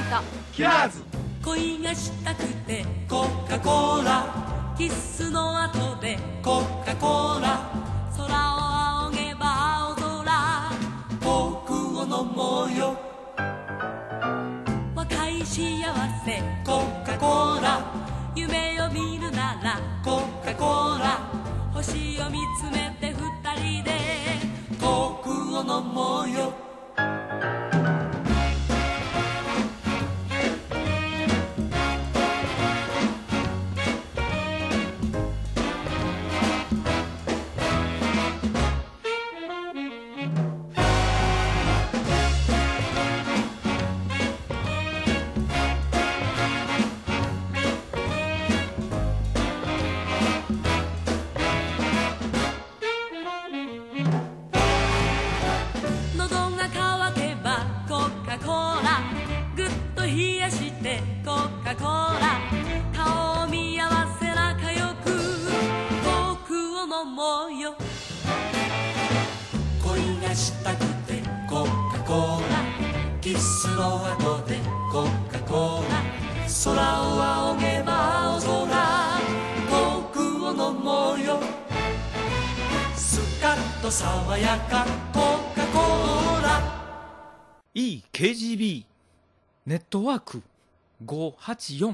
トキラーズ恋がしたくてコカ・コーラキスの後でコカ・コーラ空を仰げば青空コークを飲もうよ若い幸せコカ・コーラ夢を見るならコカ・コーラ星を見つめて二人でコークを飲もうよ爽やかコカ・コーラ EKGB ネットワーク584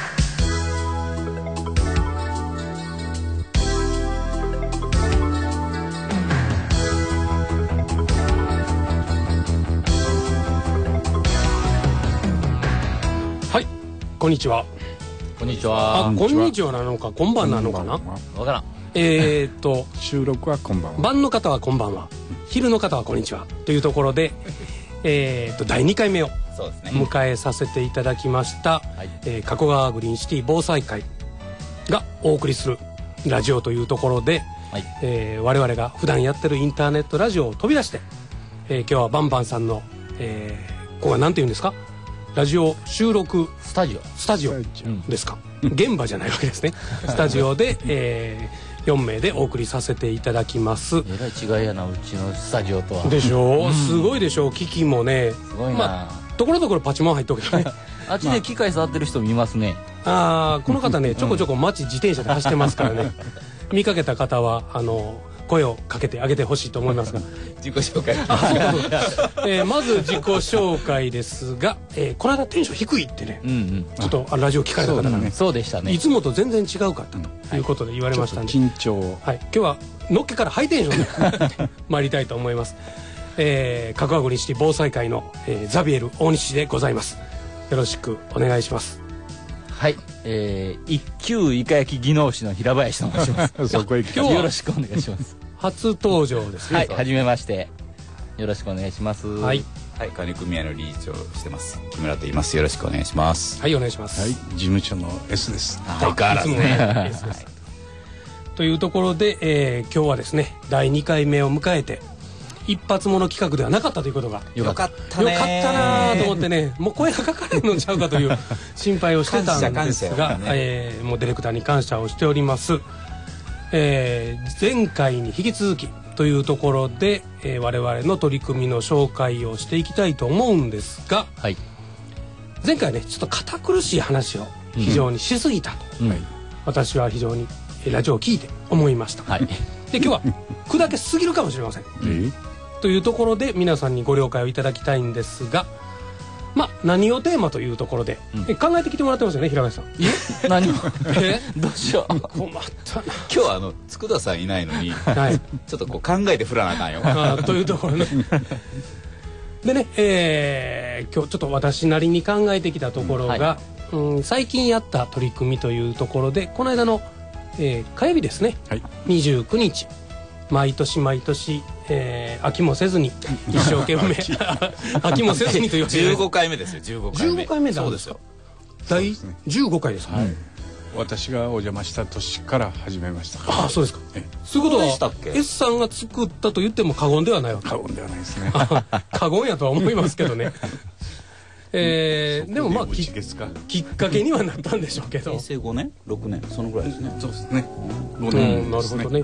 はい、こんにちは。 こんにちは。 あ、こんにちはなのか、こんばんなのかな。 わからん。 収録はこんばんは。 晩の方はこんばんは。昼の方はこんにちは。というところで、第2回目を迎えさせていただきました、加古川グリーンシティ防災会がお送りするラジオというところで、我々が普段やってるインターネットラジオを飛び出して、今日はバンバンさんの、ここは何て言うんですか、ラジオ収録スタジオですか、現場じゃないわけですね。スタジオで、4名でお送りさせていただきます。 えらい違いやな、うちのスタジオとは。 でしょう、すごいでしょう。機器もね、 すごいな、 ところどころパチモン入っとくけどね。 あっちで機械触ってる人見ますね。 この方ね、ちょこちょこ街自転車で走ってますからね。見かけた方は声をかけてあげてほしいと思いますが。 自己紹介。 まず自己紹介ですが、この間テンション低いってね、ちょっとラジオ聞かれた方がね、 そうでしたね。 いつもと全然違うかったということで言われましたんで、 緊張。 はい、今日はのっけからハイテンションで参りたいと思います。加古川グリーンシティ防災会の、ザビエル大西でございます。よろしくお願いします。 はい、一級イカ焼き技能士の平林と申します。 そこへ今日はよろしくお願いします。 初登場ですね。 はい、はじめまして。よろしくお願いします。 はい。 はい、管理組合の理事長をしてます木村と言います。よろしくお願いします。 はい、お願いします。 はい、事務所の S です。 相変わらずね。 S です。というところで、今日はですね、第2回目を迎えて一発もの企画ではなかったということがよかったね。 よかったなと思ってね、もう声がかかれんのちゃうかという心配をしてたんですが、もうディレクターに感謝をしております。前回に引き続きというところで、我々の取り組みの紹介をしていきたいと思うんですが、はい、前回ねちょっと堅苦しい話を非常にしすぎたと、私は非常にラジオを聞いて思いました。はい、で今日は砕けすぎるかもしれません。というところで皆さんにご了解をいただきたいんですが、何をテーマというところで、考えてきてもらってますよね、平林さん。 何をどうしよう、 困ったな。 今日は佃さんいないのに、ちょっとこう考えて振らなあかんよ。 というところね。でね、今日ちょっと私なりに考えてきたところが、最近やった取り組みというところで、この間の、火曜日ですね、29日毎年飽きもせずに一生懸命飽きもせずにという 15回目ですよ。15 回目なんですか。第15回ですか。 私がお邪魔した年から始めましたから。 あ、そうですか。そういうことは S さんが作ったと言っても過言ではないわけ。 過言ではないですね。 過言やとは思いますけどね。でもきっかけにはなったんでしょうけど。 平成5年6年そのぐらいですね。 そうですね。 なるほどね。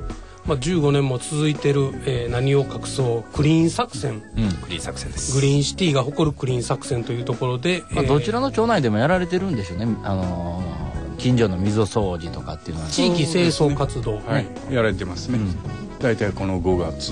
15年も続いてる、何を隠そうクリーン作戦、 クリーン作戦です。 グリーンシティが誇るクリーン作戦というところで、 どちらの町内でもやられてるんでしょうね。近所の溝掃除とかっていうのは地域清掃活動、 はい、やられてますね。大体この5月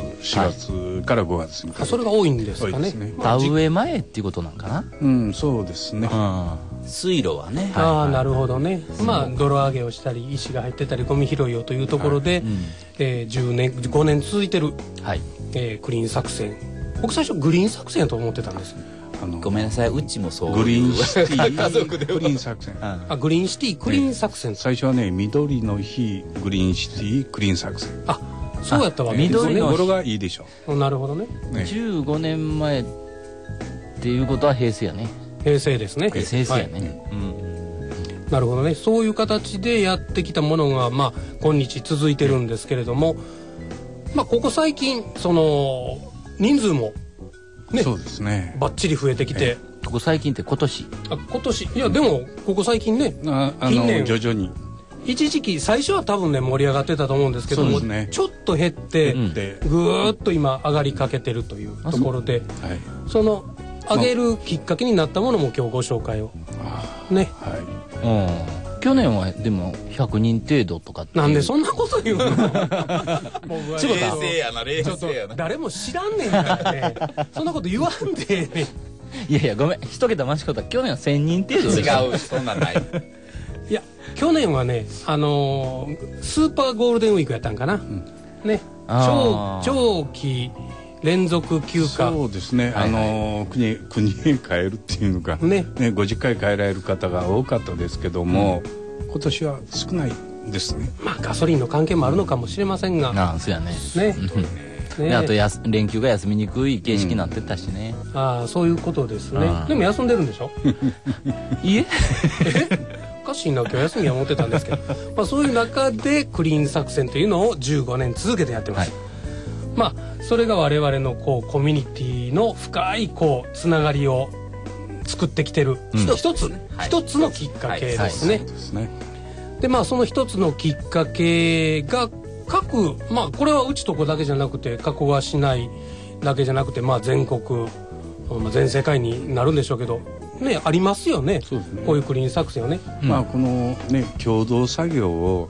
4月から5月にかけて、 それが多いんですかね。 田植え前っていうことなんかな。 そうですね。 水路はね。 なるほどね。泥上げをしたり石が入ってたりゴミ拾いをというところで、5年続いてる、クリーン作戦。僕最初グリーン作戦と思ってたんです。 ごめんなさい、うちもそう。 グリーンシティ家族でクリーン作戦。 グリーンシティクリーン作戦。 最初はね、緑の日グリーンシティクリーン作戦。 そうやったわけですね。 緑の語呂がいいでしょう。 なるほどね。 15年前っていうことは平成やね。 平成ですね。 平成やね。 なるほどね。そういう形でやってきたものが今日続いてるんですけれども、ここ最近その人数もね、 そうですね。 バッチリ増えてきて、 ここ最近って今年いやでもここ最近ね、近年徐々に一時期最初は多分ね盛り上がってたと思うんですけども、ちょっと減ってぐーっと今上がりかけてるというところで、その上げるきっかけになったものも今日ご紹介をね。 去年はでも100人程度とかって。 なんでそんなこと言うの？僕は冷静やな、冷静やな。 誰も知らんねんからね。そんなこと言わんでね。 いやごめん、一桁間違った。去年は1000人程度で違う、そんなんない。 いや去年はね、スーパーゴールデンウィークやったんかな、ね、長期連続休暇。 そうですね。国へ帰るっていうのかね、ご実家へ帰られる方が多かったですけども、今年は少ないですね。 ガソリンの関係もあるのかもしれませんが。 そうやね。 あと連休が休みにくい形式になってたしね。 そういうことですね。でも休んでるんでしょ？ いえ。 おかしいな、今日休みは思ってたんですけど、そういう中でクリーン作戦というのを15年続けてやってます。それが我々のコミュニティの深いつながりを作ってきてる一つのきっかけですね。でその一つのきっかけが各これはうちとこだけじゃなくて加古川市内だけじゃなくて全国全世界になるんでしょうけどね、ありますよね。こういうクリーン作戦をね。 このね共同作業を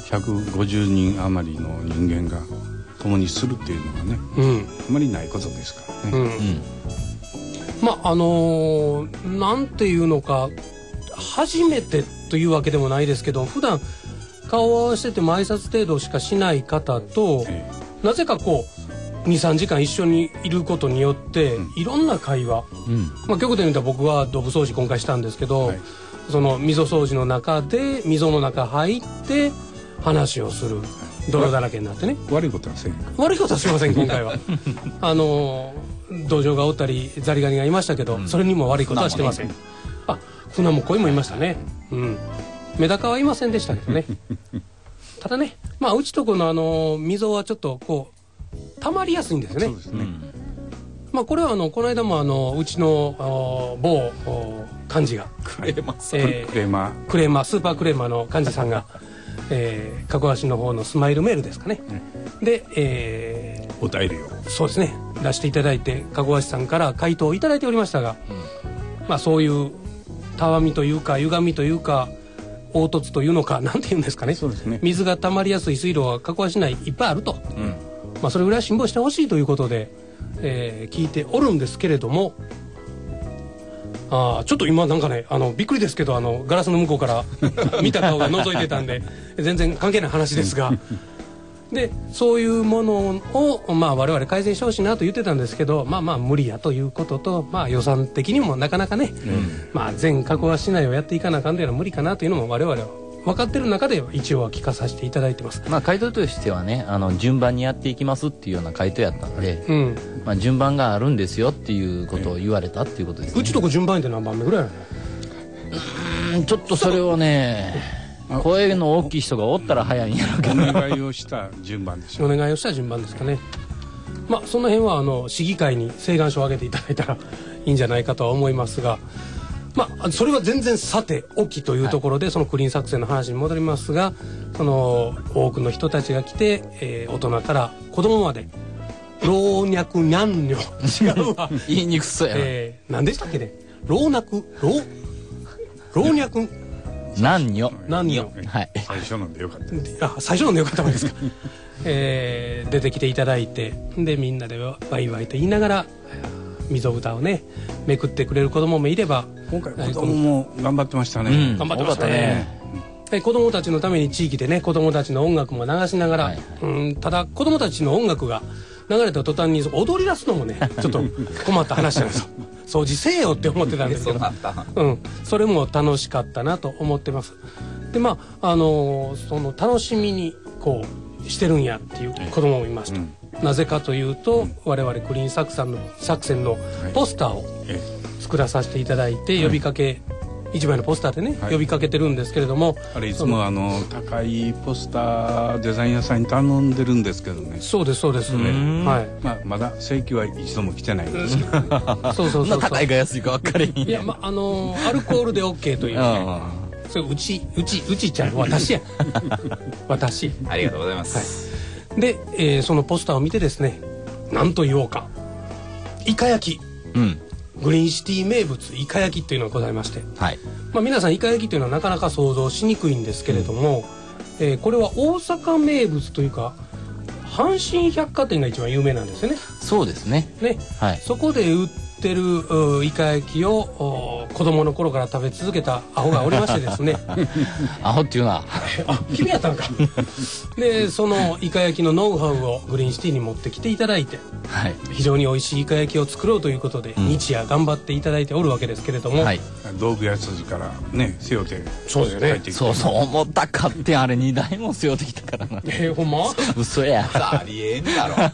150人余りの人間が共にするっていうのがね、あまりないことですからね。 なんていうのか初めてというわけでもないですけど、普段顔を合わせても挨拶程度しかしない方と、なぜか23時間一緒にいることによって、いろんな会話、極端に言うと僕はドブ掃除今回したんですけど、その溝掃除の中で溝の中入って話をする。泥だらけになってね。 悪いことはせん。 悪いことはすいません今回は。道場がおったりザリガニがいましたけど、それにも悪いことはしてません。船も鯉もいましたね。メダカはいませんでしたけどね。ただね、うちとこの溝はちょっと溜まりやすいんですよね。そうですね。これはこの間もうちの某幹事がクレーマースーパークレーマーの幹事さんが加古川市の方のスマイルメールですかね、で、 お便りをそうですね出していただいて加古川市さんから回答をいただいておりましたが、そういうたわみというか歪みというか凹凸というのかなんていうんですかね、水が溜まりやすい水路は加古川市内いっぱいあると、それぐらい辛抱してほしいということで、聞いておるんですけれども、ちょっと今なんかねびっくりですけどガラスの向こうから見た顔が覗いてたんで全然関係ない話ですがでそういうものを我々改善してほしいなと言ってたんですけど無理やということと予算的にもなかなかね、全加古川市内をやっていかなあかんというのは無理かなというのも我々は分かってる中で一応は聞かさせていただいてます。 回答としてはね順番にやっていきますっていうような回答やったので、順番があるんですよっていうことを言われたっていうことですね。 うちとこ順番って何番目ぐらいなの？ちょっとそれをね声の大きい人がおったら早いんやろうけどお願いをした順番でしょう。 お願いをした順番ですかね。その辺は市議会に請願書を上げていただいたらいいんじゃないかとは思いますが、 まあそれは全然さておきというところで、そのクリーン作戦の話に戻りますが、その多くの人たちが来て、大人から子供まで老若男女違うわ言いにくそうやな、 何でしたっけね、老若男女はい、最初のでよかったです。 最初のでよかったわけですか出てきていただいて、でみんなでワイワイと言いながら溝蓋をねめくってくれる子供もいれば、 今回子供も頑張ってましたね、 頑張ってましたね。子供たちのために地域でね子供たちの音楽も流しながら、ただ子供たちの音楽が流れた途端に踊り出すのもねちょっと困った話なんですよ掃除せえよって思ってたんですけどそれも楽しかったなと思ってます。でその楽しみにこうしてるんやっていう子供もいました、なぜかというと、我々クリーン作戦のポスターを作らさせていただいて、呼びかけ、一枚のポスターでね、呼びかけてるんですけれども、 あれいつも高いポスターデザイン屋さんに頼んでるんですけどね。 そうですそうですね、はい、 まだ正規は一度も来てないんですけどそう高いか安いか分かれへん。 いやアルコールで OK というねそれうちちゃん私や私ありがとうございます、 はい、で、そのポスターを見てですね、何と言おうか、イカ焼き、グリーンシティ名物イカ焼きっていうのがございまして、はい、皆さんイカ焼きっていうのはなかなか想像しにくいんですけれども、これは大阪名物というか阪神百貨店が一番有名なんですよね。 そうですね。 はい、そこで売ってるイカ焼きを子供の頃から食べ続けたアホがおりましてですねアホっていうな君やったんかでそのイカ焼きのノウハウをグリーンシティに持ってきていただいて、はい、非常に美味しいイカ焼きを作ろうということで、日夜頑張っていただいておるわけですけれども、はい、 道具屋筋からね背負ってそうですよね。 そう重たかってあれ2台も背負ってきたからなほんま嘘やありえんだろ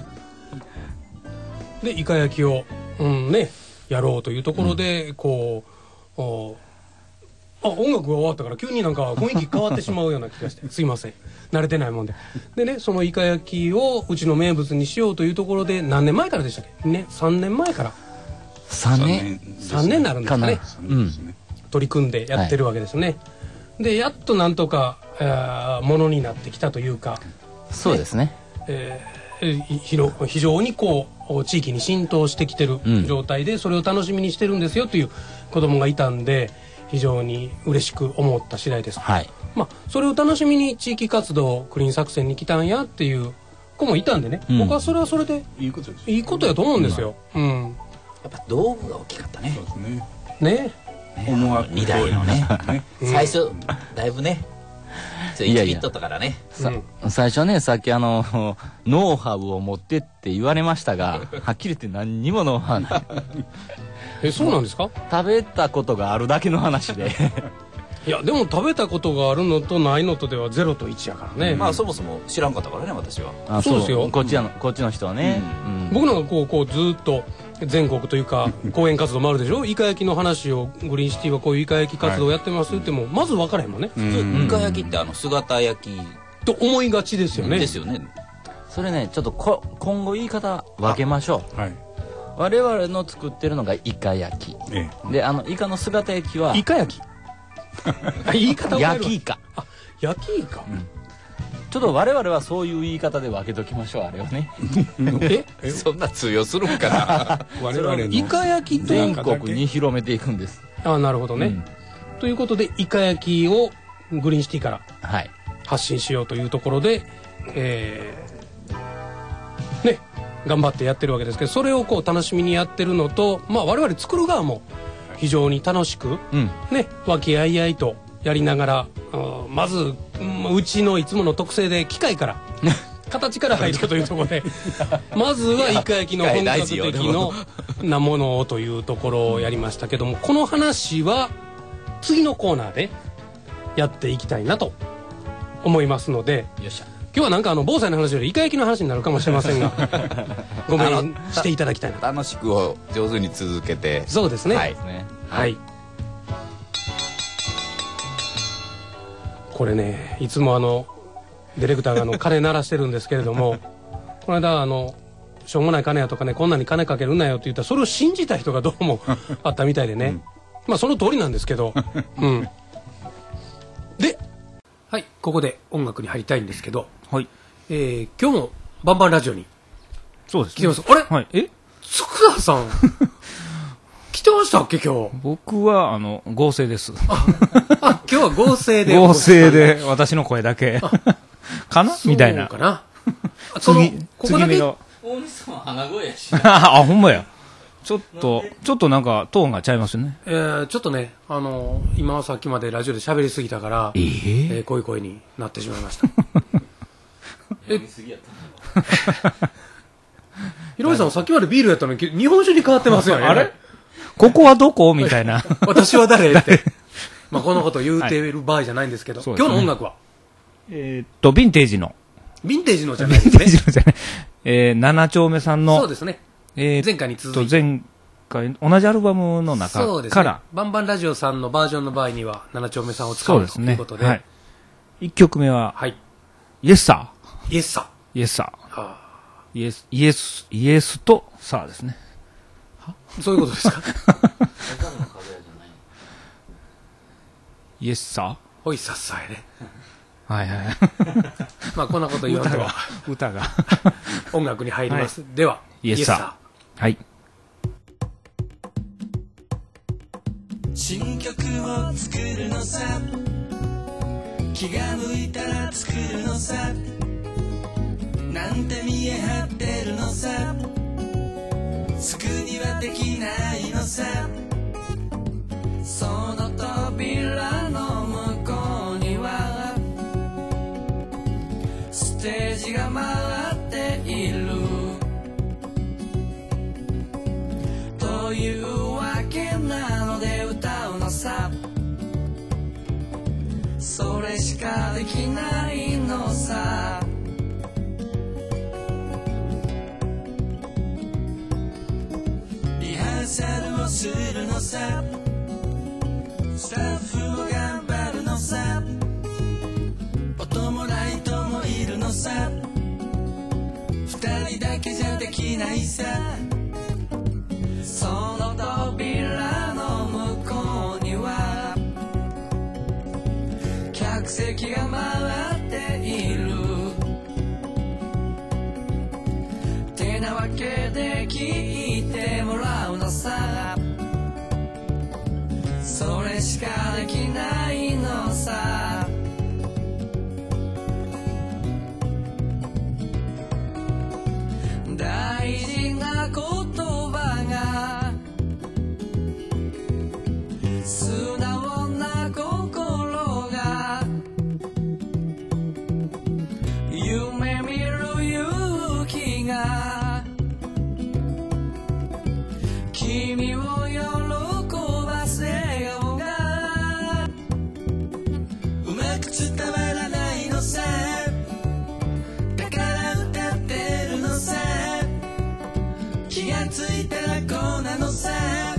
でイカ焼きをやろうというところで、こう音楽が終わったから急になんか雰囲気変わってしまうような気がしてすいません、慣れてないもんで。でね、そのイカ焼きをうちの名物にしようというところで、何年前からでしたっけね、3年前から 3年になるんですかね、取り組んでやってるわけですね、でやっとなんとかものになってきたというか、 そうですね、 非常にこう地域に浸透してきてる状態で、それを楽しみにしてるんですよという子供がいたんで、非常に嬉しく思った次第です、はい、それを楽しみに地域活動クリーン作戦に来たんやっていう子もいたんでね、僕はそれはそれでいいことやと思うんですよ、やっぱ道具が大きかったね。そうですね。 2台のね最初だいぶね1ビットとからね、 最初ね、さっきノウハウを持ってって言われましたがはっきり言って何にもノウハウないそうなんですか。 食べたことがあるだけの話でいやでも食べたことがあるのとないのとでは0と1やからね、 そもそも知らんかったからね私は。 そうですよ、 こっちの人はね、 僕なんかこうずっと全国というか講演活動もあるでしょ。イカ焼きの話をグリーンシティはこういうイカ焼き活動をやってますってもまず分からへんもんね。 普通イカ焼きって姿焼きと思いがちですよね。 ですよね。 それねちょっと今後言い方分けましょう。我々の作ってるのがイカ焼きで、イカの姿焼きはイカ焼き言い方を焼きイカ。 焼きイカ、 ちょっと我々はそういう言い方で分けときましょう、あれをねそんな通用するんかな我々のイカ焼きと全国に広めていくんです。 なるほどね、ということでイカ焼きをグリーンシティから発信しようというところで、頑張ってやってるわけですけど、それをこう楽しみにやってるのと、我々作る側も非常に楽しく、和気あいあいとやりながら、まずうちのいつもの特性で機械から形から入るというところでまずはイカ焼きの本格的なものをというところをやりましたけども、この話は次のコーナーでやっていきたいなと思いますので、よっしゃ、今日はなんか防災の話よりイカ焼きの話になるかもしれませんがごめんしていただきたいな。 楽しくを上手に続けて。 そうですね、はい、これね、いつもディレクターが鐘鳴らしてるんですけれどもこの間しょうもない金やとかね、こんなに金かけるなよって言ったらそれを信じた人がどうもあったみたいでね、 まあその通りなんですけど、うん。で、はい、ここで音楽に入りたいんですけど、 はい。 今日もバンバンラジオにそうですね。 来てます。あれ、 はい。 佃さん来てましたっけ今日。 僕は合成です。 今日は合成で。 合成で私の声だけかなみたいな。 そうかな。 次目の。 大西さんは鼻声やし。 あ、ほんまや。ちょっとなんかトーンがちゃいますよね。 ちょっとね、今さっきまでラジオで喋りすぎたから、こういう声になってしまいました。ひろみさんさっきまでビールやったのに日本酒に変わってますよね。 あれここはどこみたいな。 私は誰って。まあこのこと言うてる場合じゃないんですけど、今日の音楽はヴィンテージの。 ヴィンテージのじゃないですね。 ヴィンテージのじゃない。7丁目さんの。 そうですね。前回に続いて。 前回、同じアルバムの中から。そうですね。 バンバンラジオさんのバージョンの場合には、7丁目さんを使うということで。はい。 1曲目は、 はい。 イエスサー。 イエスサー。 イエスサー。イエスとサーですね。 そういうことですかイエスサーほいさっさやね。 はいはい。 まあこんなこと言わんと歌が音楽に入ります。では、 イエスサー。はい。 新曲を作るのさ、気が向いたら作るのさ、なんて見え張ってるのさ、すぐにはできないのさ、その扉の向こうにはステージが回っているというわけなので歌うのさ、それしかできないのさ、リハーサルをするのさ、スタッフも頑張るのさ、音もライトもいるのさ、二人だけじゃできないさ、その扉の向こうには客席が回っているてなわけで聞いてもらうのさ、それしかできないのさ、大事な言葉が素直な心が夢見る勇気が君を喜ばせ笑顔がうまく伝わらないのさ、だから歌ってるのさ、気がついたらこうなのさ。